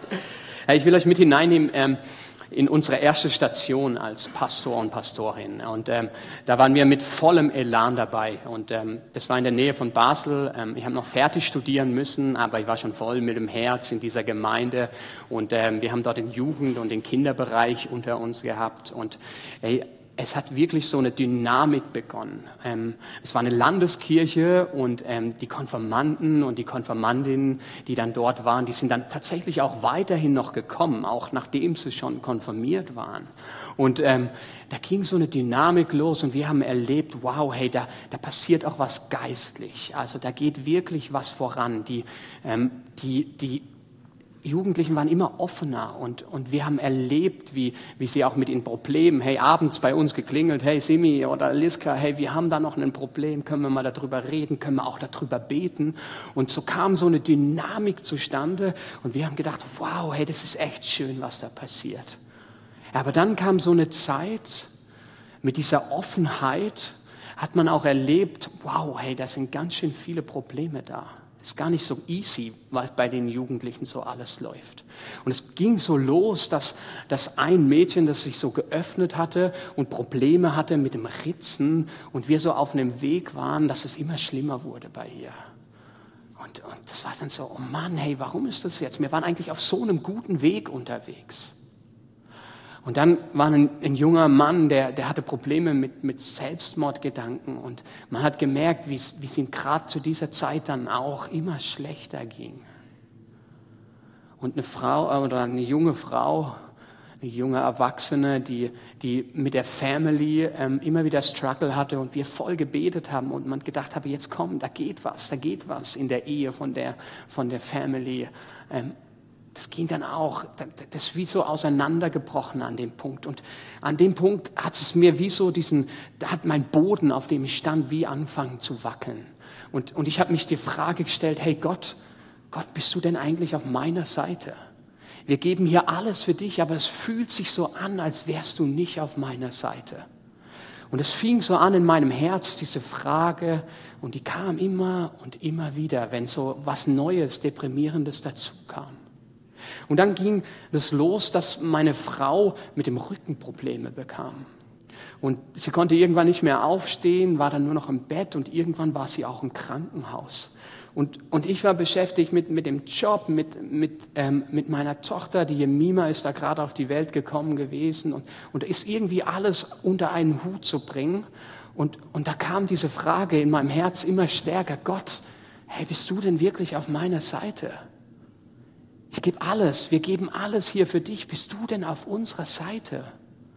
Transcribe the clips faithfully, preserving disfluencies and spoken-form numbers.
Ich will euch mit hineinnehmen ähm, in unsere erste Station als Pastor und Pastorin. Und ähm, da waren wir mit vollem Elan dabei. Und ähm, das war in der Nähe von Basel. Ähm, ich habe noch fertig studieren müssen, aber ich war schon voll mit dem Herz in dieser Gemeinde. Und ähm, wir haben dort den Jugend- und den Kinderbereich unter uns gehabt. Und ey, es hat wirklich so eine Dynamik begonnen. Ähm, es war eine Landeskirche und ähm, die Konfirmanden und die Konfirmandinnen, die dann dort waren, die sind dann tatsächlich auch weiterhin noch gekommen, auch nachdem sie schon konfirmiert waren. Und ähm, da ging so eine Dynamik los und wir haben erlebt, wow, hey, da, da passiert auch was geistlich. Also da geht wirklich was voran. Die, ähm, die, die Jugendlichen waren immer offener und, und wir haben erlebt, wie, wie sie auch mit ihren Problemen, hey, abends bei uns geklingelt, hey, Simi oder Liska, hey, wir haben da noch ein Problem, können wir mal darüber reden, können wir auch darüber beten. Und so kam so eine Dynamik zustande und wir haben gedacht, wow, hey, das ist echt schön, was da passiert. Aber dann kam so eine Zeit, mit dieser Offenheit hat man auch erlebt, wow, hey, da sind ganz schön viele Probleme da. Ist gar nicht so easy, was bei den Jugendlichen so alles läuft. Und es ging so los, dass, dass ein Mädchen, das sich so geöffnet hatte und Probleme hatte mit dem Ritzen und wir so auf einem Weg waren, dass es immer schlimmer wurde bei ihr. Und, und das war dann so, oh Mann, hey, warum ist das jetzt? Wir waren eigentlich auf so einem guten Weg unterwegs. Und dann war ein, ein junger Mann, der, der hatte Probleme mit, mit Selbstmordgedanken und man hat gemerkt, wie es, wie es ihm gerade zu dieser Zeit dann auch immer schlechter ging. Und eine Frau oder eine junge Frau, eine junge Erwachsene, die, die mit der Family ähm, immer wieder Struggle hatte und wir voll gebetet haben und man gedacht habe, jetzt komm, da geht was, da geht was in der Ehe von der, von der Family. Ähm, Das ging dann auch, das ist wie so auseinandergebrochen an dem Punkt. Und an dem Punkt hat es mir wie so diesen, da hat mein Boden, auf dem ich stand, wie angefangen zu wackeln. Und, und ich habe mich die Frage gestellt, hey Gott, Gott, bist du denn eigentlich auf meiner Seite? Wir geben hier alles für dich, aber es fühlt sich so an, als wärst du nicht auf meiner Seite. Und es fing so an in meinem Herz, diese Frage, und die kam immer und immer wieder, wenn so was Neues, Deprimierendes dazu kam. Und dann ging es los, dass meine Frau mit dem Rücken Probleme bekam. Und sie konnte irgendwann nicht mehr aufstehen, war dann nur noch im Bett und irgendwann war sie auch im Krankenhaus. Und, und ich war beschäftigt mit, mit dem Job, mit, mit, ähm, mit meiner Tochter, die Jemima ist da gerade auf die Welt gekommen gewesen und, und ist irgendwie alles unter einen Hut zu bringen. Und, und da kam diese Frage in meinem Herz immer stärker, Gott, hey, bist du denn wirklich auf meiner Seite? Ich gebe alles, wir geben alles hier für dich. Bist du denn auf unserer Seite?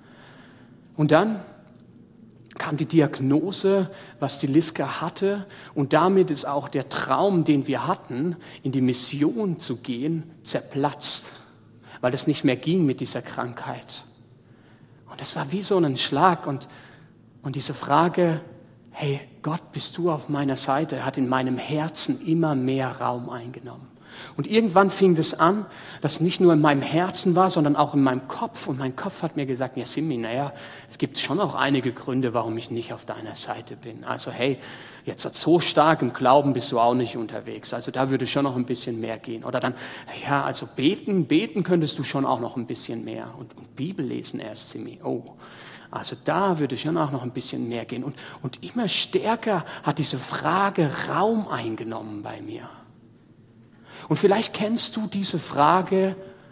Und dann kam die Diagnose, was die Liska hatte. Und damit ist auch der Traum, den wir hatten, in die Mission zu gehen, zerplatzt. Weil es nicht mehr ging mit dieser Krankheit. Und das war wie so ein Schlag. Und, und diese Frage, hey Gott, bist du auf meiner Seite, hat in meinem Herzen immer mehr Raum eingenommen. Und irgendwann fing das an, dass nicht nur in meinem Herzen war, sondern auch in meinem Kopf. Und mein Kopf hat mir gesagt, ja Simi, naja, es gibt schon auch einige Gründe, warum ich nicht auf deiner Seite bin. Also hey, jetzt so stark im Glauben bist du auch nicht unterwegs. Also da würde schon noch ein bisschen mehr gehen. Oder dann, ja, also beten, beten könntest du schon auch noch ein bisschen mehr. Und, und Bibel lesen erst, Simi, oh. Also da würde schon auch noch ein bisschen mehr gehen. Und, und immer stärker hat diese Frage Raum eingenommen bei mir. Und vielleicht kennst du diese Frage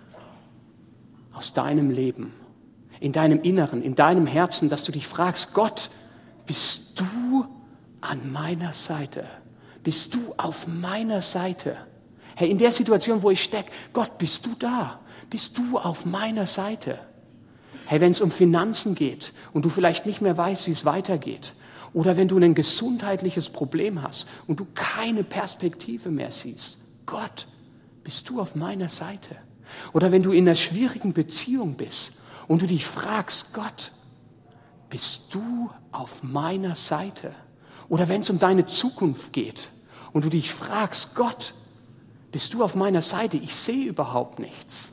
aus deinem Leben, in deinem Inneren, in deinem Herzen, dass du dich fragst, Gott, bist du an meiner Seite? Bist du auf meiner Seite? Hey, in der Situation, wo ich stecke, Gott, bist du da? Bist du auf meiner Seite? Hey, wenn es um Finanzen geht und du vielleicht nicht mehr weißt, wie es weitergeht, oder wenn du ein gesundheitliches Problem hast und du keine Perspektive mehr siehst, Gott, bist du auf meiner Seite? Oder wenn du in einer schwierigen Beziehung bist und du dich fragst, Gott, bist du auf meiner Seite? Oder wenn es um deine Zukunft geht und du dich fragst, Gott, bist du auf meiner Seite? Ich sehe überhaupt nichts.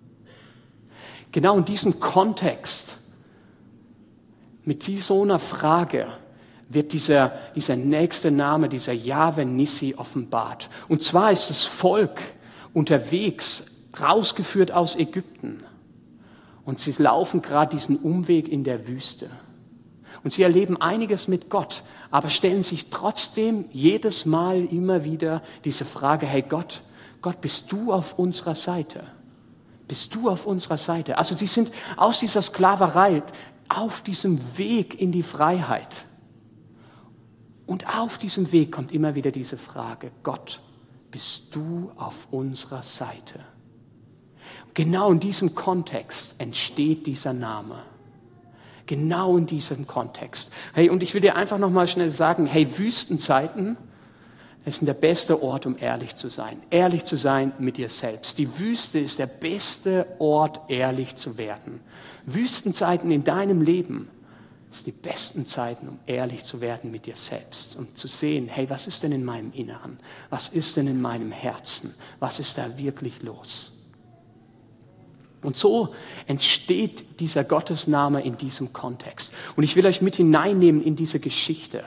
Genau in diesem Kontext, mit so einer Frage, wird dieser, dieser nächste Name, dieser Jahwe Nissi offenbart. Und zwar ist das Volk unterwegs rausgeführt aus Ägypten. Und sie laufen gerade diesen Umweg in der Wüste. Und sie erleben einiges mit Gott, aber stellen sich trotzdem jedes Mal immer wieder diese Frage, hey Gott, Gott, bist du auf unserer Seite? Bist du auf unserer Seite? Also sie sind aus dieser Sklaverei auf diesem Weg in die Freiheit. Und auf diesem Weg kommt immer wieder diese Frage, Gott, bist du auf unserer Seite? Genau in diesem Kontext entsteht dieser Name. Genau in diesem Kontext. Hey, und ich will dir einfach nochmal schnell sagen, hey, Wüstenzeiten, das sind der beste Ort, um ehrlich zu sein. Ehrlich zu sein mit dir selbst. Die Wüste ist der beste Ort, ehrlich zu werden. Wüstenzeiten in deinem Leben sind die besten Zeiten, um ehrlich zu werden mit dir selbst. Und zu sehen, hey, was ist denn in meinem Inneren? Was ist denn in meinem Herzen? Was ist da wirklich los? Und so entsteht dieser Gottesname in diesem Kontext. Und ich will euch mit hineinnehmen in diese Geschichte.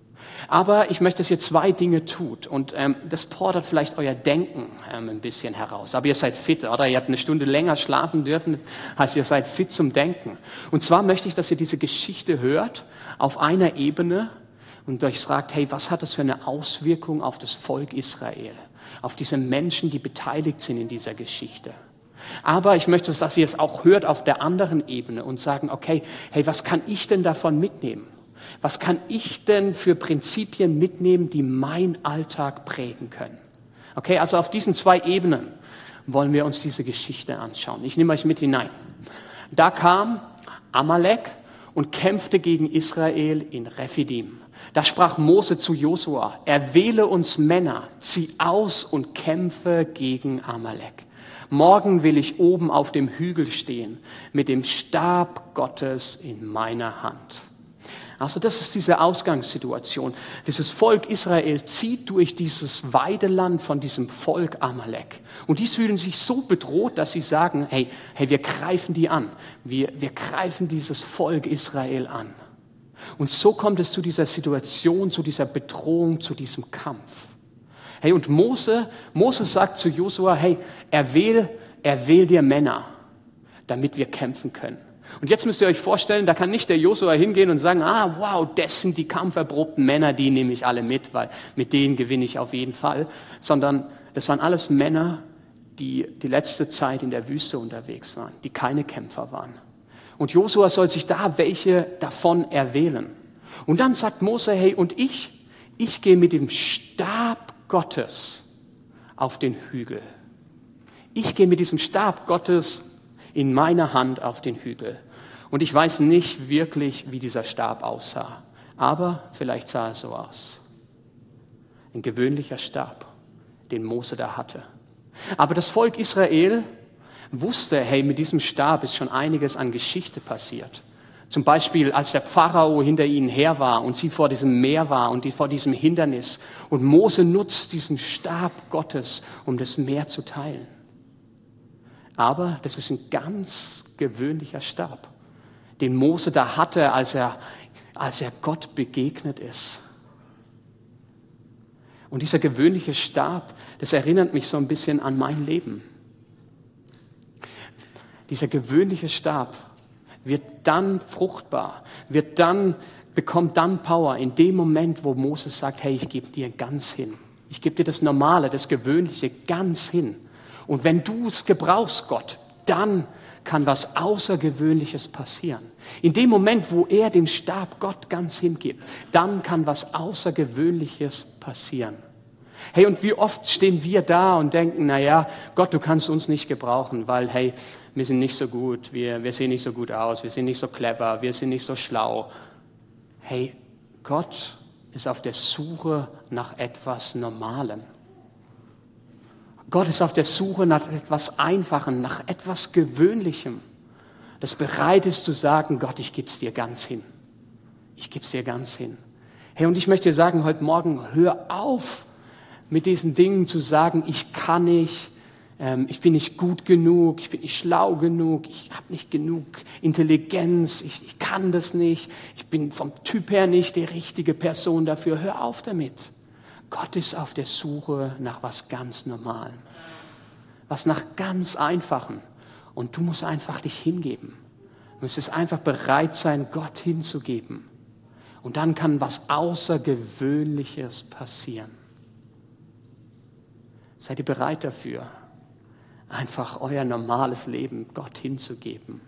Aber ich möchte, dass ihr zwei Dinge tut. Und ähm, das fordert vielleicht euer Denken ähm, ein bisschen heraus. Aber ihr seid fit, oder? Ihr habt eine Stunde länger schlafen dürfen, als ihr seid fit zum Denken. Und zwar möchte ich, dass ihr diese Geschichte hört auf einer Ebene und euch fragt, hey, was hat das für eine Auswirkung auf das Volk Israel? Auf diese Menschen, die beteiligt sind in dieser Geschichte. Aber ich möchte, dass ihr es auch hört auf der anderen Ebene und sagen, okay, hey, was kann ich denn davon mitnehmen? Was kann ich denn für Prinzipien mitnehmen, die meinen Alltag prägen können? Okay, also auf diesen zwei Ebenen wollen wir uns diese Geschichte anschauen. Ich nehme euch mit hinein. Da kam Amalek und kämpfte gegen Israel in Rephidim. Da sprach Mose zu Josua, erwähle uns Männer, zieh aus und kämpfe gegen Amalek. Morgen will ich oben auf dem Hügel stehen, mit dem Stab Gottes in meiner Hand. Also das ist diese Ausgangssituation. Dieses Volk Israel zieht durch dieses Weideland von diesem Volk Amalek. Und die fühlen sich so bedroht, dass sie sagen, hey, hey, wir greifen die an. Wir, wir greifen dieses Volk Israel an. Und so kommt es zu dieser Situation, zu dieser Bedrohung, zu diesem Kampf. Hey, und Mose, Mose sagt zu Josua, hey, erwähl, erwähl dir Männer, damit wir kämpfen können. Und jetzt müsst ihr euch vorstellen, da kann nicht der Josua hingehen und sagen, ah, wow, das sind die kampferprobten Männer, die nehme ich alle mit, weil mit denen gewinne ich auf jeden Fall. Sondern das waren alles Männer, die die letzte Zeit in der Wüste unterwegs waren, die keine Kämpfer waren. Und Josua soll sich da welche davon erwählen. Und dann sagt Mose, hey, und ich, ich gehe mit dem Stab Gottes auf den Hügel. Ich gehe mit diesem Stab Gottes in meiner Hand auf den Hügel. Und ich weiß nicht wirklich, wie dieser Stab aussah. Aber vielleicht sah er so aus. Ein gewöhnlicher Stab, den Mose da hatte. Aber das Volk Israel wusste, hey, mit diesem Stab ist schon einiges an Geschichte passiert. Zum Beispiel, als der Pharao hinter ihnen her war und sie vor diesem Meer war und die vor diesem Hindernis. Und Mose nutzt diesen Stab Gottes, um das Meer zu teilen. Aber das ist ein ganz gewöhnlicher Stab, den Mose da hatte, als er, als er Gott begegnet ist. Und dieser gewöhnliche Stab, das erinnert mich so ein bisschen an mein Leben. Dieser gewöhnliche Stab wird dann fruchtbar, wird dann, bekommt dann Power in dem Moment, wo Moses sagt, hey, ich gebe dir ganz hin. Ich gebe dir das Normale, das Gewöhnliche ganz hin. Und wenn du es gebrauchst, Gott, dann kann was Außergewöhnliches passieren. In dem Moment, wo er den Stab Gott ganz hingibt, dann kann was Außergewöhnliches passieren. Hey, und wie oft stehen wir da und denken, na ja, Gott, du kannst uns nicht gebrauchen, weil, hey, wir sind nicht so gut, wir, wir sehen nicht so gut aus, wir sind nicht so clever, wir sind nicht so schlau. Hey, Gott ist auf der Suche nach etwas Normalem. Gott ist auf der Suche nach etwas Einfachem, nach etwas Gewöhnlichem, das bereit ist zu sagen, Gott, ich gebe es dir ganz hin. Ich gebe es dir ganz hin. Hey, und ich möchte dir sagen, heute Morgen, hör auf, mit diesen Dingen zu sagen, ich kann nicht, ähm, ich bin nicht gut genug, ich bin nicht schlau genug, ich habe nicht genug Intelligenz, ich, ich kann das nicht, ich bin vom Typ her nicht die richtige Person dafür. Hör auf damit. Gott ist auf der Suche nach was ganz Normalem. was nach ganz Einfachen. Und du musst einfach dich hingeben. Du müsstest einfach bereit sein, Gott hinzugeben. Und dann kann was Außergewöhnliches passieren. Seid ihr bereit dafür, einfach euer normales Leben Gott hinzugeben?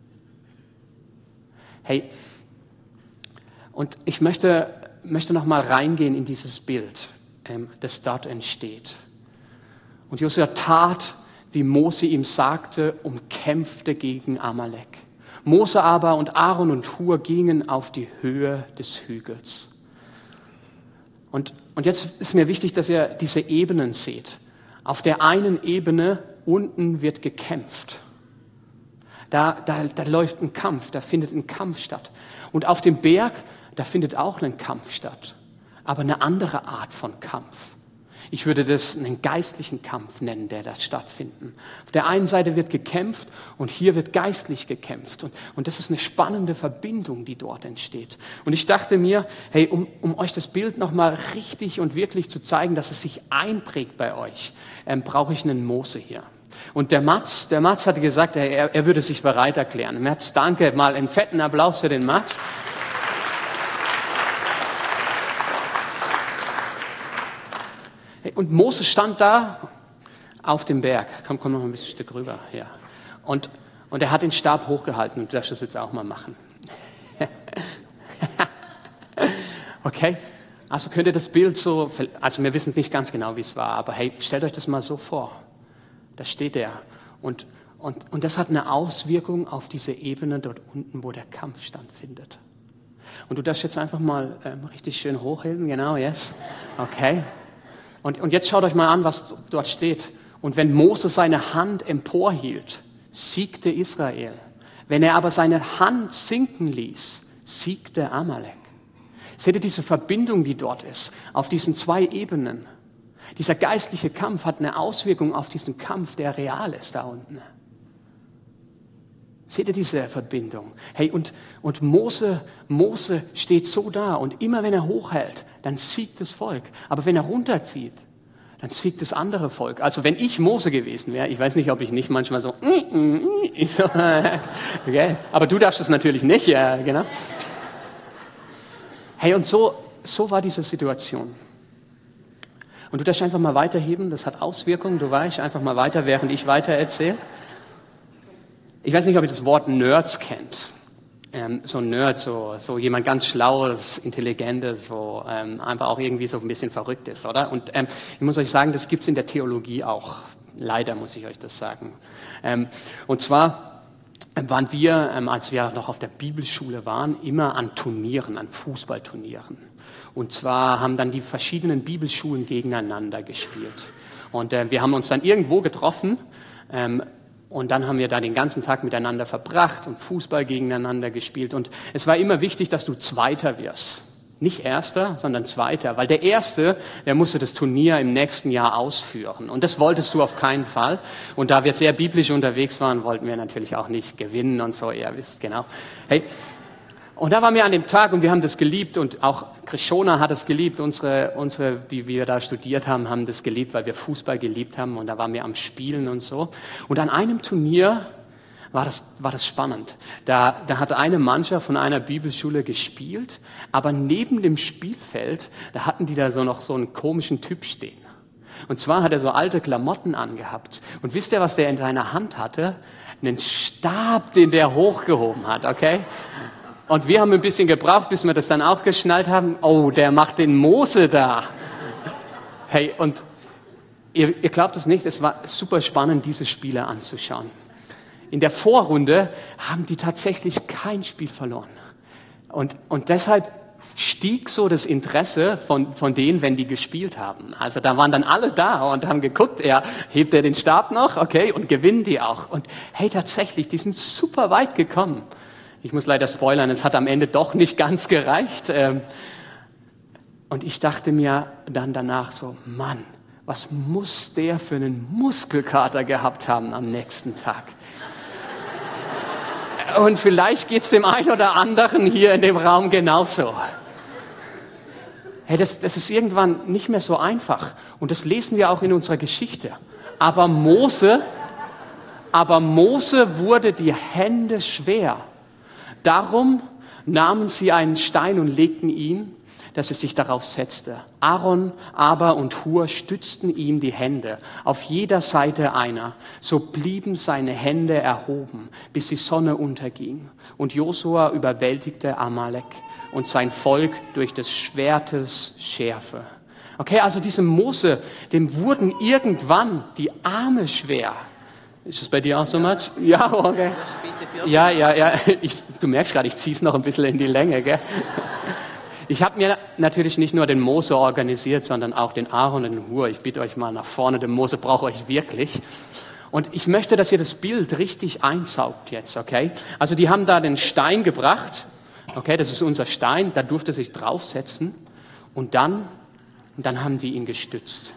Hey, und ich möchte, möchte noch mal reingehen in dieses Bild, ähm, das dort entsteht. Und Josua tat, wie Mose ihm sagte, und kämpfte gegen Amalek. Mose aber und Aaron und Hur gingen auf die Höhe des Hügels. Und, und jetzt ist mir wichtig, dass ihr diese Ebenen seht. Auf der einen Ebene unten wird gekämpft. Da, da, da läuft ein Kampf, da findet ein Kampf statt. Und auf dem Berg, da findet auch ein Kampf statt. Aber eine andere Art von Kampf. Ich würde das einen geistlichen Kampf nennen, der da stattfindet. Auf der einen Seite wird gekämpft und hier wird geistlich gekämpft. Und, und das ist eine spannende Verbindung, die dort entsteht. Und ich dachte mir, hey, um, um euch das Bild nochmal richtig und wirklich zu zeigen, dass es sich einprägt bei euch, ähm, brauche ich einen Mose hier. Und der Mats, der Mats hatte gesagt, er, er würde sich bereit erklären. Mats, danke, mal einen fetten Applaus für den Mats. Und Mose stand da auf dem Berg. Komm, komm noch ein bisschen Stück rüber. Ja. Und, und er hat den Stab hochgehalten. Und du darfst das jetzt auch mal machen. Okay? Also könnt ihr das Bild so, also wir wissen nicht ganz genau, wie es war, aber hey, stellt euch das mal so vor. Da steht er. Und, und, und das hat eine Auswirkung auf diese Ebene dort unten, wo der Kampf stattfindet. Und du darfst jetzt einfach mal ähm, richtig schön hochheben. Genau, yes. Okay. Und, und jetzt schaut euch mal an, was dort steht. Und wenn Mose seine Hand emporhielt, siegte Israel. Wenn er aber seine Hand sinken ließ, siegte Amalek. Seht ihr diese Verbindung, die dort ist, auf diesen zwei Ebenen? Dieser geistliche Kampf hat eine Auswirkung auf diesen Kampf, der real ist da unten. Seht ihr diese Verbindung? Hey, und, und Mose, Mose steht so da und immer wenn er hochhält, dann siegt das Volk. Aber wenn er runterzieht, dann siegt das andere Volk. Also wenn ich Mose gewesen wäre, ich weiß nicht, ob ich nicht manchmal so, okay, aber du darfst es natürlich nicht, ja, genau. Hey, und so, so war diese Situation. Und du darfst einfach mal weiterheben, das hat Auswirkungen, du weißt, einfach mal weiter, während ich weiter erzähle. Ich weiß nicht, ob ihr das Wort Nerds kennt. Ähm, so ein Nerd, so, so jemand ganz Schlaues, Intelligentes, so ähm, einfach auch irgendwie so ein bisschen verrückt ist, oder? Und ähm, ich muss euch sagen, das gibt's in der Theologie auch. Leider muss ich euch das sagen. Ähm, und zwar ähm, waren wir, ähm, als wir noch auf der Bibelschule waren, immer an Turnieren, an Fußballturnieren. Und zwar haben dann die verschiedenen Bibelschulen gegeneinander gespielt. Und äh, wir haben uns dann irgendwo getroffen, ähm, und dann haben wir da den ganzen Tag miteinander verbracht und Fußball gegeneinander gespielt. Und es war immer wichtig, dass du Zweiter wirst. Nicht Erster, sondern Zweiter. Weil der Erste, der musste das Turnier im nächsten Jahr ausführen. Und das wolltest du auf keinen Fall. Und da wir sehr biblisch unterwegs waren, wollten wir natürlich auch nicht gewinnen und so. Ihr wisst genau. Hey, und da waren wir an dem Tag und wir haben das geliebt und auch Krishona hat es geliebt. Unsere, unsere, die wir da studiert haben, haben das geliebt, weil wir Fußball geliebt haben und da waren wir am Spielen und so. Und an einem Turnier war das, war das spannend. Da, da hat eine Mannschaft von einer Bibelschule gespielt, aber neben dem Spielfeld, da hatten die da so noch so einen komischen Typ stehen. Und zwar hat er so alte Klamotten angehabt. Und wisst ihr, was der in seiner Hand hatte? Einen Stab, den der hochgehoben hat, okay? Und wir haben ein bisschen gebraucht, bis wir das dann auch geschnallt haben. Oh, der macht den Mose da. Hey, und ihr, ihr glaubt es nicht, es war super spannend, diese Spiele anzuschauen. In der Vorrunde haben die tatsächlich kein Spiel verloren. Und, und deshalb stieg so das Interesse von, von denen, wenn die gespielt haben. Also da waren dann alle da und haben geguckt, er hebt er den Stab noch, okay, und gewinnen die auch. Und hey, tatsächlich, die sind super weit gekommen. Ich muss leider spoilern, es hat am Ende doch nicht ganz gereicht. Und ich dachte mir dann danach so, Mann, was muss der für einen Muskelkater gehabt haben am nächsten Tag? Und vielleicht geht's dem einen oder anderen hier in dem Raum genauso. Hey, das, das ist irgendwann nicht mehr so einfach. Und das lesen wir auch in unserer Geschichte. Aber Mose, aber Mose wurde die Hände schwer. Darum nahmen sie einen Stein und legten ihn, dass er sich darauf setzte. Aaron aber und Hur stützten ihm die Hände, auf jeder Seite einer. So blieben seine Hände erhoben, bis die Sonne unterging. Und Josua überwältigte Amalek und sein Volk durch des Schwertes Schärfe. Okay, also diesem Mose, dem wurden irgendwann die Arme schwer. Ist es bei dir auch so, Mats? Ja, okay. Ja, ja, ja. Ich, du merkst gerade, ich ziehe es noch ein bisschen in die Länge, gell? Ich habe mir natürlich nicht nur den Mose organisiert, sondern auch den Aaron und den Hur. Ich bitte euch mal nach vorne, den Mose braucht euch wirklich. Und ich möchte, dass ihr das Bild richtig einsaugt jetzt, okay? Also die haben da den Stein gebracht, okay, das ist unser Stein, da durfte er sich draufsetzen und dann, und dann haben die ihn gestützt.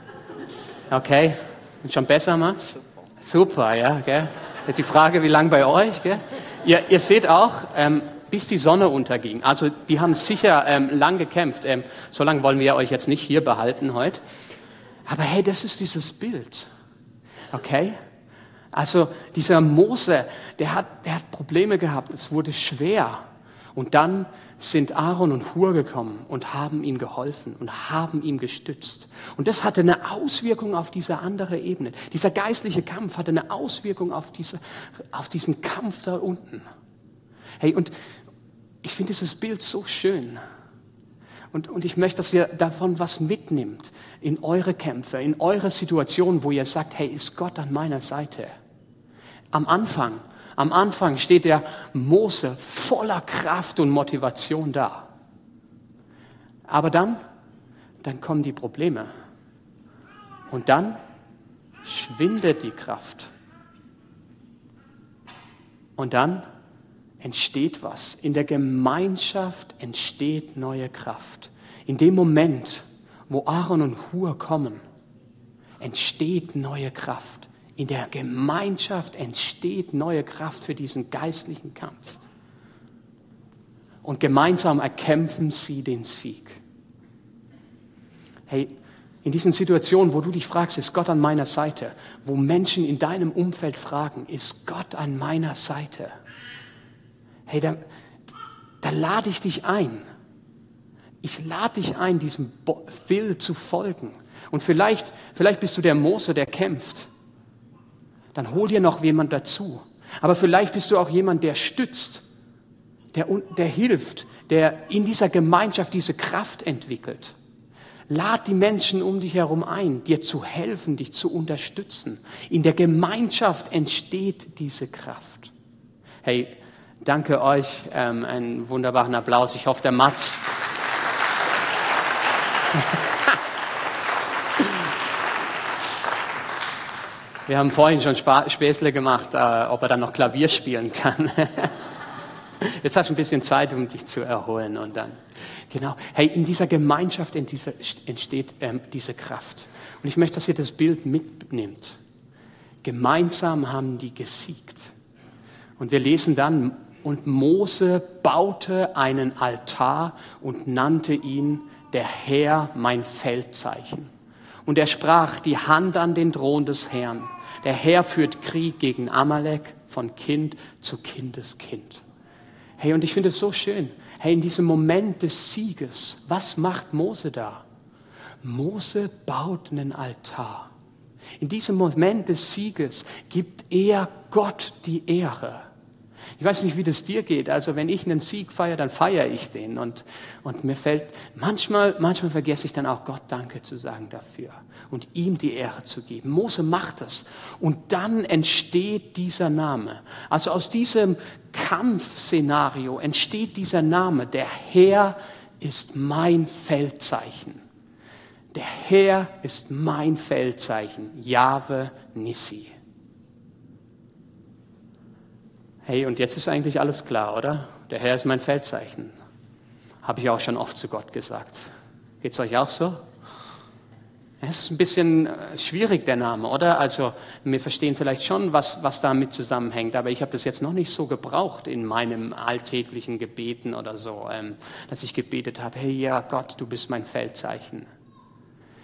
Okay, und schon besser, Mats? Super, ja, gell? Jetzt die Frage, wie lang bei euch, gell? Ihr, ihr seht auch, ähm, bis die Sonne unterging. Also die haben sicher ähm, lang gekämpft. Ähm, so lange wollen wir euch jetzt nicht hier behalten heute. Aber hey, das ist dieses Bild. Okay? Also dieser Mose, der hat, der hat Probleme gehabt. Es wurde schwer. Und dann sind Aaron und Hur gekommen und haben ihm geholfen und haben ihm gestützt. Und das hatte eine Auswirkung auf diese andere Ebene. Dieser geistliche Kampf hatte eine Auswirkung auf, diese, auf diesen Kampf da unten. Hey, und ich finde dieses Bild so schön. Und, und ich möchte, dass ihr davon was mitnimmt in eure Kämpfe, in eure Situation, wo ihr sagt, hey, ist Gott an meiner Seite? Am Anfang, am Anfang steht der Mose voller Kraft und Motivation da. Aber dann, dann kommen die Probleme. Und dann schwindet die Kraft. Und dann entsteht was. In der Gemeinschaft entsteht neue Kraft. In dem Moment, wo Aaron und Hur kommen, entsteht neue Kraft. In der Gemeinschaft entsteht neue Kraft für diesen geistlichen Kampf. Und gemeinsam erkämpfen sie den Sieg. Hey, in diesen Situationen, wo du dich fragst, ist Gott an meiner Seite? Wo Menschen in deinem Umfeld fragen, ist Gott an meiner Seite? Hey, da, da lade ich dich ein. Ich lade dich ein, diesem Bild zu folgen. Und vielleicht, vielleicht bist du der Mose, der kämpft. Dann hol dir noch jemand dazu. Aber vielleicht bist du auch jemand, der stützt, der, der hilft, der in dieser Gemeinschaft diese Kraft entwickelt. Lad die Menschen um dich herum ein, dir zu helfen, dich zu unterstützen. In der Gemeinschaft entsteht diese Kraft. Hey, danke euch, ähm, einen wunderbaren Applaus. Ich hoffe, der Mats. Wir haben vorhin schon Spa- Späßle gemacht, äh, ob er dann noch Klavier spielen kann. Jetzt hast du ein bisschen Zeit, um dich zu erholen und dann. Genau. Hey, in dieser Gemeinschaft in dieser, entsteht ähm, diese Kraft. Und ich möchte, dass ihr das Bild mitnimmt. Gemeinsam haben die gesiegt. Und wir lesen dann, und Mose baute einen Altar und nannte ihn der Herr mein Feldzeichen. Und er sprach, die Hand an den Thron des Herrn. Der Herr führt Krieg gegen Amalek von Kind zu Kindeskind. Hey, und ich finde es so schön. Hey, in diesem Moment des Sieges, was macht Mose da? Mose baut einen Altar. In diesem Moment des Sieges gibt er Gott die Ehre. Ich weiß nicht, wie das dir geht. Also wenn ich einen Sieg feiere, dann feiere ich den. Und, und mir fällt, manchmal, manchmal vergesse ich dann auch Gott Danke zu sagen dafür und ihm die Ehre zu geben. Mose macht das. Und dann entsteht dieser Name. Also aus diesem Kampfszenario entsteht dieser Name. Der Herr ist mein Feldzeichen. Der Herr ist mein Feldzeichen. Jahwe Nissi. Hey, und jetzt ist eigentlich alles klar, oder? Der Herr ist mein Feldzeichen. Habe ich auch schon oft zu Gott gesagt. Geht's euch auch so? Es ist ein bisschen schwierig, der Name, oder? Also, wir verstehen vielleicht schon, was, was damit zusammenhängt, aber ich habe das jetzt noch nicht so gebraucht in meinem alltäglichen Gebeten oder so, ähm, dass ich gebetet habe, hey, ja Gott, du bist mein Feldzeichen.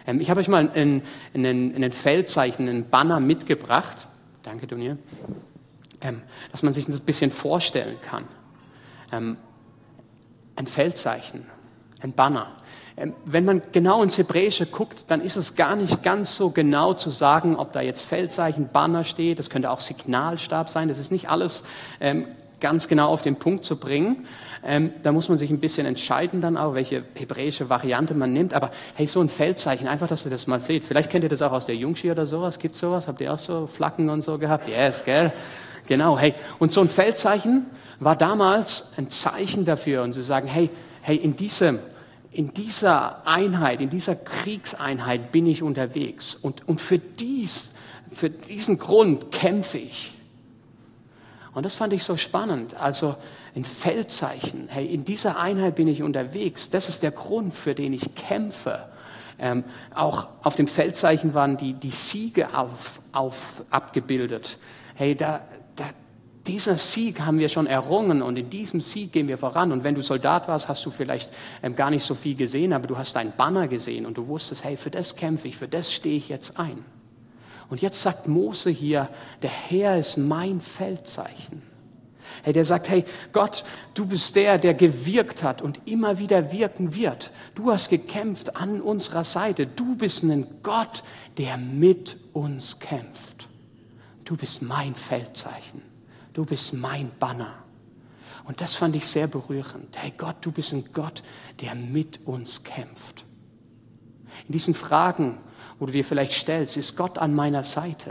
Ähm, ich habe euch mal ein, ein, ein, ein Feldzeichen, einen Banner mitgebracht. Danke, Daniel. Ähm, dass man sich das ein bisschen vorstellen kann. Ähm, ein Feldzeichen, ein Banner. Ähm, wenn man genau ins Hebräische guckt, dann ist es gar nicht ganz so genau zu sagen, ob da jetzt Feldzeichen, Banner steht. Das könnte auch Signalstab sein. Das ist nicht alles ähm, ganz genau auf den Punkt zu bringen. Ähm, da muss man sich ein bisschen entscheiden dann auch, welche hebräische Variante man nimmt. Aber hey, so ein Feldzeichen, einfach, dass ihr das mal seht. Vielleicht kennt ihr das auch aus der Jungschar oder sowas. Gibt's sowas? Habt ihr auch so Flaggen und so gehabt? Yes, gell? Genau, hey. Und so ein Feldzeichen war damals ein Zeichen dafür. Und zu sagen, hey, hey, in diesem, in dieser Einheit, in dieser Kriegseinheit bin ich unterwegs. Und, und für dies, für diesen Grund kämpfe ich. Und das fand ich so spannend. Also ein Feldzeichen. Hey, in dieser Einheit bin ich unterwegs. Das ist der Grund, für den ich kämpfe. Ähm, auch auf dem Feldzeichen waren die, die Siege auf, auf, abgebildet. Hey, da, da, dieser Sieg haben wir schon errungen und in diesem Sieg gehen wir voran. Und wenn du Soldat warst, hast du vielleicht ähm, gar nicht so viel gesehen, aber du hast deinen Banner gesehen und du wusstest, hey, für das kämpfe ich, für das stehe ich jetzt ein. Und jetzt sagt Mose hier, der Herr ist mein Feldzeichen. Hey, der sagt, hey, Gott, du bist der, der gewirkt hat und immer wieder wirken wird. Du hast gekämpft an unserer Seite. Du bist ein Gott, der mit uns kämpft. Du bist mein Feldzeichen. Du bist mein Banner. Und das fand ich sehr berührend. Hey Gott, du bist ein Gott, der mit uns kämpft. In diesen Fragen, wo du dir vielleicht stellst, ist Gott an meiner Seite?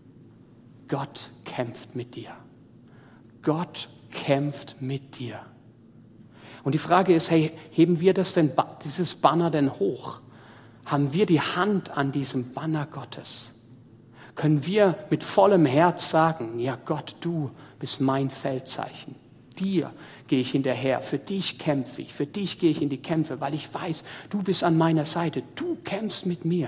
Gott kämpft mit dir. Gott kämpft mit dir. Und die Frage ist, hey, heben wir das denn, dieses Banner denn hoch? Haben wir die Hand an diesem Banner Gottes? Können wir mit vollem Herz sagen, ja Gott, du bist mein Feldzeichen. Dir gehe ich hinterher, für dich kämpfe ich, für dich gehe ich in die Kämpfe, weil ich weiß, du bist an meiner Seite, du kämpfst mit mir.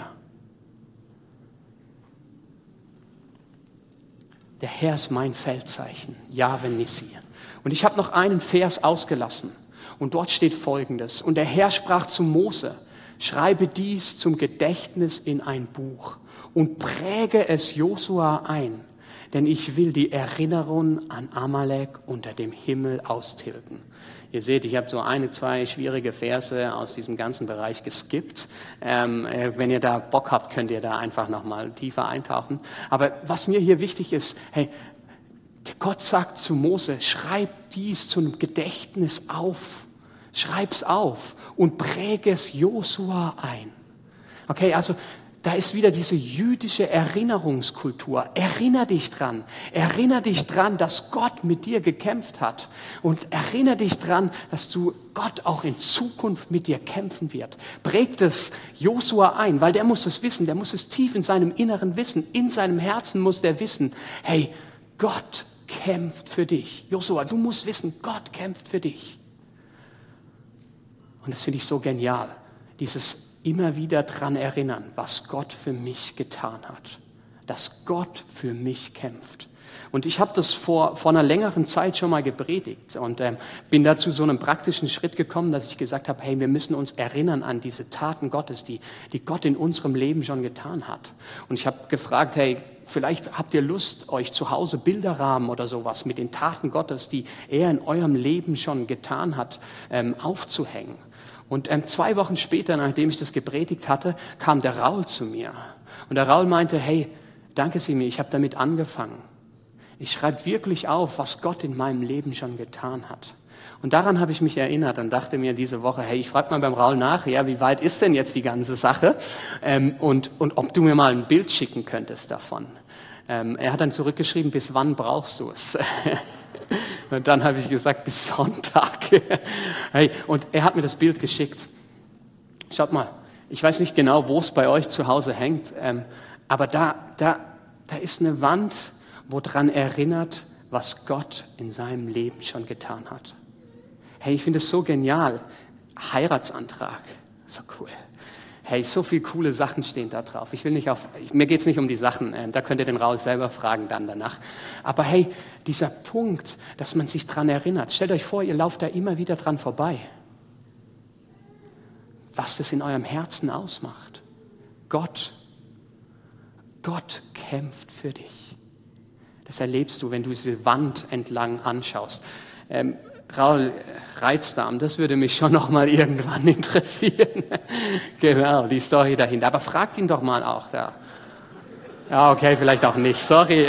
Der Herr ist mein Feldzeichen, Jahwe Nissi. Und ich habe noch einen Vers ausgelassen und dort steht Folgendes. Und der Herr sprach zu Mose, schreibe dies zum Gedächtnis in ein Buch und präge es Josua ein, denn ich will die Erinnerung an Amalek unter dem Himmel austilgen. Ihr seht, ich habe so eine, zwei schwierige Verse aus diesem ganzen Bereich geskippt. Ähm, äh, wenn ihr da Bock habt, könnt ihr da einfach nochmal tiefer eintauchen. Aber was mir hier wichtig ist, hey, Gott sagt zu Mose, schreib dies zum Gedächtnis auf. Schreib's auf und präge es Josua ein. Okay, also da ist wieder diese jüdische Erinnerungskultur. Erinner dich dran. Erinner dich dran, dass Gott mit dir gekämpft hat. Und erinnere dich dran, dass du Gott auch in Zukunft mit dir kämpfen wird. Prägt es Josua ein, weil der muss es wissen. Der muss es tief in seinem Inneren wissen. In seinem Herzen muss der wissen, hey, Gott kämpft für dich. Josua, du musst wissen, Gott kämpft für dich. Und das finde ich so genial. Dieses immer wieder dran erinnern, was Gott für mich getan hat. Dass Gott für mich kämpft. Und ich habe das vor, vor einer längeren Zeit schon mal gepredigt und ähm, bin da zu so einem praktischen Schritt gekommen, dass ich gesagt habe, hey, wir müssen uns erinnern an diese Taten Gottes, die, die Gott in unserem Leben schon getan hat. Und ich habe gefragt, hey, vielleicht habt ihr Lust, euch zu Hause Bilderrahmen oder sowas mit den Taten Gottes, die er in eurem Leben schon getan hat, ähm, aufzuhängen. Und ähm, zwei Wochen später, nachdem ich das gepredigt hatte, kam der Raul zu mir. Und der Raul meinte, hey, danke Simi, ich habe damit angefangen. Ich schreibe wirklich auf, was Gott in meinem Leben schon getan hat. Und daran habe ich mich erinnert und dachte mir diese Woche, hey, ich frage mal beim Raul nach, ja, wie weit ist denn jetzt die ganze Sache? Ähm, und, und ob du mir mal ein Bild schicken könntest davon. Ähm, er hat dann zurückgeschrieben, bis wann brauchst du es? Und dann habe ich gesagt, bis Sonntag. Hey, und er hat mir das Bild geschickt. Schaut mal, ich weiß nicht genau, wo es bei euch zu Hause hängt, ähm, aber da, da, da ist eine Wand, wo dran erinnert, was Gott in seinem Leben schon getan hat. Hey, ich finde es so genial. Heiratsantrag, so cool. Hey, so viele coole Sachen stehen da drauf. Ich will nicht auf, mir geht's nicht um die Sachen, äh, da könnt ihr den Raul selber fragen dann danach. Aber hey, dieser Punkt, dass man sich dran erinnert. Stellt euch vor, ihr lauft da immer wieder dran vorbei. Was das in eurem Herzen ausmacht. Gott, Gott kämpft für dich. Das erlebst du, wenn du diese Wand entlang anschaust. Ähm, Raul Reizdarm, das würde mich schon noch mal irgendwann interessieren. Genau, die Story dahinter. Aber fragt ihn doch mal auch. Ja, ja okay, vielleicht auch nicht. Sorry.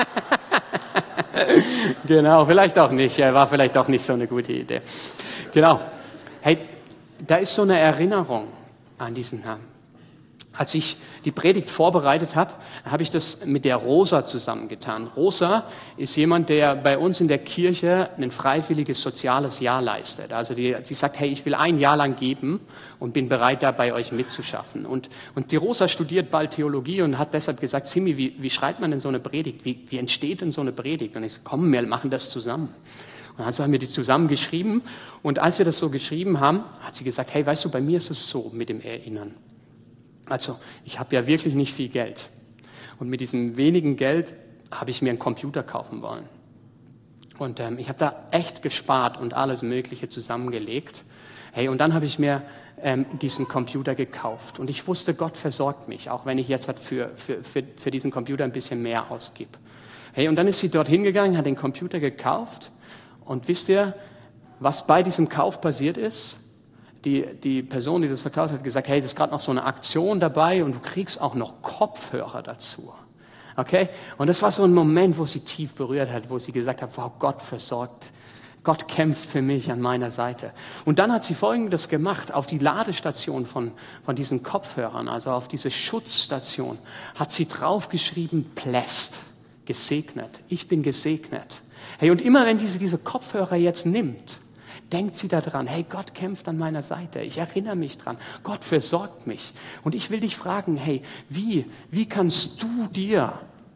Genau, vielleicht auch nicht. War vielleicht auch nicht so eine gute Idee. Genau. Hey, da ist so eine Erinnerung an diesen Herrn. Als ich die Predigt vorbereitet habe, habe ich das mit der Rosa zusammengetan. Rosa ist jemand, der bei uns in der Kirche ein freiwilliges soziales Jahr leistet. Also die, sie sagt, hey, ich will ein Jahr lang geben und bin bereit, da bei euch mitzuschaffen. Und, und die Rosa studiert bald Theologie und hat deshalb gesagt, Simi, wie, wie schreibt man denn so eine Predigt? Wie, wie entsteht denn so eine Predigt? Und ich so, komm, wir machen das zusammen. Und also haben wir die zusammen geschrieben. Und als wir das so geschrieben haben, hat sie gesagt, hey, weißt du, bei mir ist es so mit dem Erinnern. Also, ich habe ja wirklich nicht viel Geld. Und mit diesem wenigen Geld habe ich mir einen Computer kaufen wollen. Und ähm, ich habe da echt gespart und alles Mögliche zusammengelegt. Hey, und dann habe ich mir ähm, diesen Computer gekauft. Und ich wusste, Gott versorgt mich, auch wenn ich jetzt halt für, für, für, für diesen Computer ein bisschen mehr ausgebe. Hey, und dann ist sie dorthin gegangen, hat den Computer gekauft. Und wisst ihr, was bei diesem Kauf passiert ist? Die, die Person, die das verkauft hat, gesagt, hey, das ist gerade noch so eine Aktion dabei und du kriegst auch noch Kopfhörer dazu. Okay? Und das war so ein Moment, wo sie tief berührt hat, wo sie gesagt hat, wow, Gott versorgt, Gott kämpft für mich an meiner Seite. Und dann hat sie Folgendes gemacht, auf die Ladestation von, von diesen Kopfhörern, also auf diese Schutzstation, hat sie draufgeschrieben, blessed, gesegnet, ich bin gesegnet. Hey, und immer wenn sie diese Kopfhörer jetzt nimmt, denkt sie daran, hey, Gott kämpft an meiner Seite. Ich erinnere mich dran. Gott versorgt mich. Und ich will dich fragen, hey, wie, wie kannst du dir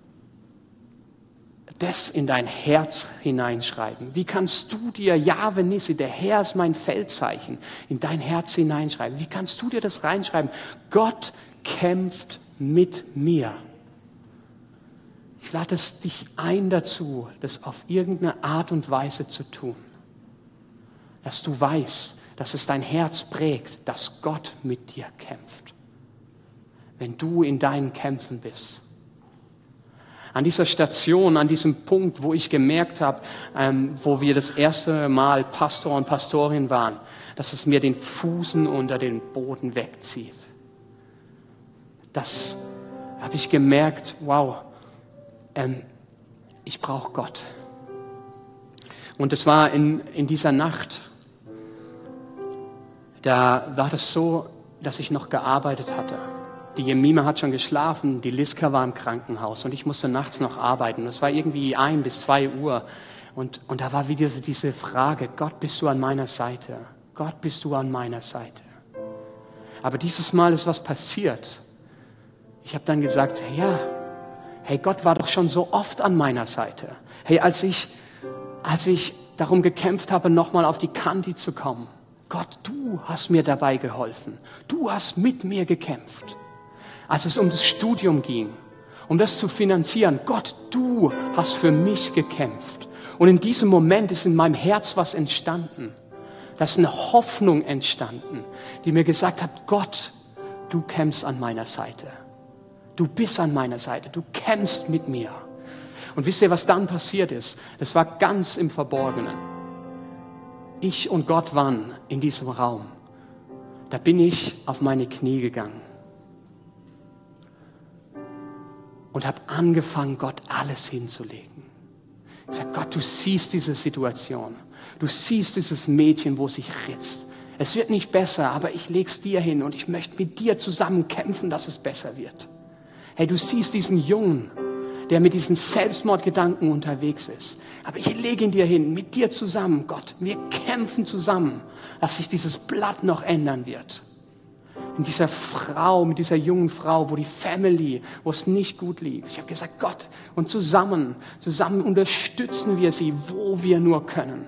das in dein Herz hineinschreiben? Wie kannst du dir, Jahwe Nissi, der Herr ist mein Feldzeichen, in dein Herz hineinschreiben? Wie kannst du dir das reinschreiben? Gott kämpft mit mir. Ich lade es dich ein dazu, das auf irgendeine Art und Weise zu tun. Dass du weißt, dass es dein Herz prägt, dass Gott mit dir kämpft. Wenn du in deinen Kämpfen bist. An dieser Station, an diesem Punkt, wo ich gemerkt habe, ähm, wo wir das erste Mal Pastor und Pastorin waren, dass es mir den Fußen unter den Boden wegzieht. Das habe ich gemerkt, wow, ähm, ich brauche Gott. Und es war in, in dieser Nacht, da war das so, dass ich noch gearbeitet hatte. Die Jemima hat schon geschlafen, die Liska war im Krankenhaus und ich musste nachts noch arbeiten. Es war irgendwie ein bis zwei Uhr und, und da war wieder diese, diese Frage, Gott, bist du an meiner Seite? Gott, bist du an meiner Seite? Aber dieses Mal ist was passiert. Ich habe dann gesagt, ja, hey, Gott war doch schon so oft an meiner Seite. Hey, als ich, als ich darum gekämpft habe, nochmal auf die Kandi zu kommen, Gott, du hast mir dabei geholfen. Du hast mit mir gekämpft. Als es um das Studium ging, um das zu finanzieren, Gott, du hast für mich gekämpft. Und in diesem Moment ist in meinem Herz was entstanden. Da ist eine Hoffnung entstanden, die mir gesagt hat, Gott, du kämpfst an meiner Seite. Du bist an meiner Seite. Du kämpfst mit mir. Und wisst ihr, was dann passiert ist? Das war ganz im Verborgenen. Ich und Gott waren in diesem Raum. Da bin ich auf meine Knie gegangen und habe angefangen, Gott alles hinzulegen. Ich sage, Gott, du siehst diese Situation. Du siehst dieses Mädchen, wo sich ritzt. Es wird nicht besser, aber ich leg's dir hin und ich möchte mit dir zusammen kämpfen, dass es besser wird. Hey, du siehst diesen Jungen, der mit diesen Selbstmordgedanken unterwegs ist. Aber ich lege ihn dir hin, mit dir zusammen, Gott. Wir kämpfen zusammen, dass sich dieses Blatt noch ändern wird. In dieser Frau, mit dieser jungen Frau, wo die Family, wo es nicht gut liegt. Ich habe gesagt, Gott, und zusammen, zusammen unterstützen wir sie, wo wir nur können.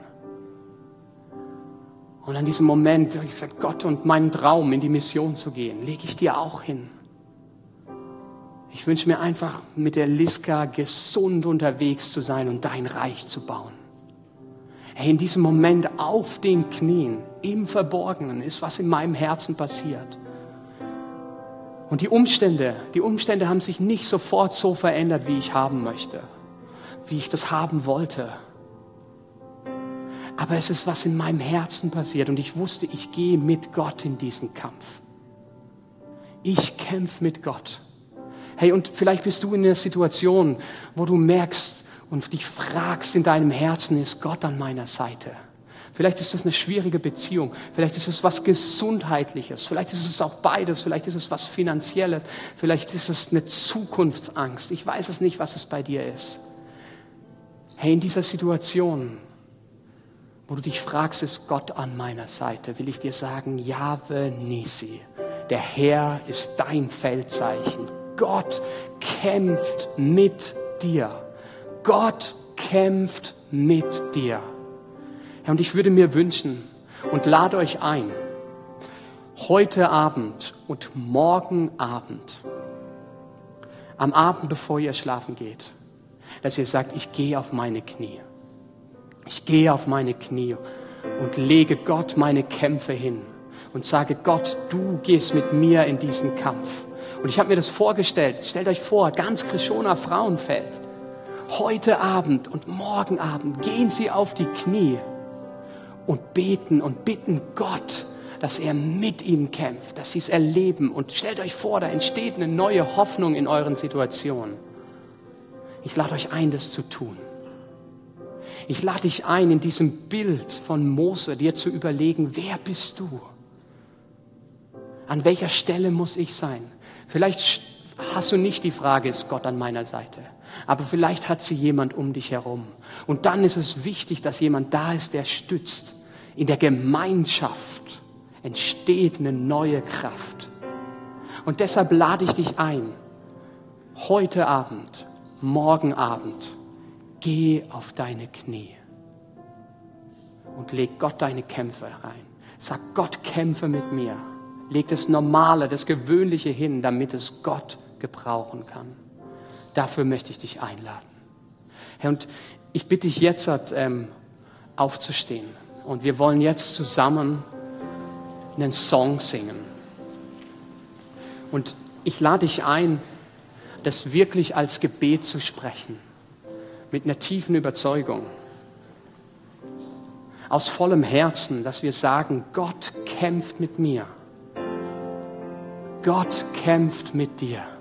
Und an diesem Moment habe ich gesagt, Gott, und meinen Traum, in die Mission zu gehen, lege ich dir auch hin. Ich wünsche mir einfach, mit der Liska gesund unterwegs zu sein und dein Reich zu bauen. Hey, in diesem Moment auf den Knien, im Verborgenen, ist was in meinem Herzen passiert. Und die Umstände, die Umstände haben sich nicht sofort so verändert, wie ich haben möchte, wie ich das haben wollte. Aber es ist was in meinem Herzen passiert und ich wusste, ich gehe mit Gott in diesen Kampf. Ich kämpfe mit Gott. Hey, und vielleicht bist du in einer Situation, wo du merkst und dich fragst in deinem Herzen, ist Gott an meiner Seite? Vielleicht ist es eine schwierige Beziehung, vielleicht ist es was Gesundheitliches, vielleicht ist es auch beides, vielleicht ist es was Finanzielles, vielleicht ist es eine Zukunftsangst. Ich weiß es nicht, was es bei dir ist. Hey, in dieser Situation, wo du dich fragst, ist Gott an meiner Seite, will ich dir sagen, Jahwe Nisi, der Herr ist dein Feldzeichen. Gott kämpft mit dir. Gott kämpft mit dir. Ja, und ich würde mir wünschen und lade euch ein, heute Abend und morgen Abend, am Abend, bevor ihr schlafen geht, dass ihr sagt, ich gehe auf meine Knie. Ich gehe auf meine Knie und lege Gott meine Kämpfe hin und sage, Gott, du gehst mit mir in diesen Kampf. Und ich habe mir das vorgestellt, stellt euch vor, ganz Krishona Frauenfeld, heute Abend und morgen Abend gehen sie auf die Knie und beten und bitten Gott, dass er mit ihnen kämpft, dass sie es erleben. Und stellt euch vor, da entsteht eine neue Hoffnung in euren Situationen. Ich lade euch ein, das zu tun. Ich lade dich ein, in diesem Bild von Mose dir zu überlegen, wer bist du? An welcher Stelle muss ich sein? Vielleicht hast du nicht die Frage, ist Gott an meiner Seite? Aber vielleicht hat sie jemand um dich herum. Und dann ist es wichtig, dass jemand da ist, der stützt. In der Gemeinschaft entsteht eine neue Kraft. Und deshalb lade ich dich ein, heute Abend, morgen Abend, geh auf deine Knie und leg Gott deine Kämpfe rein. Sag, Gott, kämpfe mit mir. Leg das Normale, das Gewöhnliche hin, damit es Gott gebrauchen kann. Dafür möchte ich dich einladen. Herr, und ich bitte dich jetzt ähm, aufzustehen. Und wir wollen jetzt zusammen einen Song singen. Und ich lade dich ein, das wirklich als Gebet zu sprechen. Mit einer tiefen Überzeugung. Aus vollem Herzen, dass wir sagen, Gott kämpft mit mir. Gott kämpft mit dir.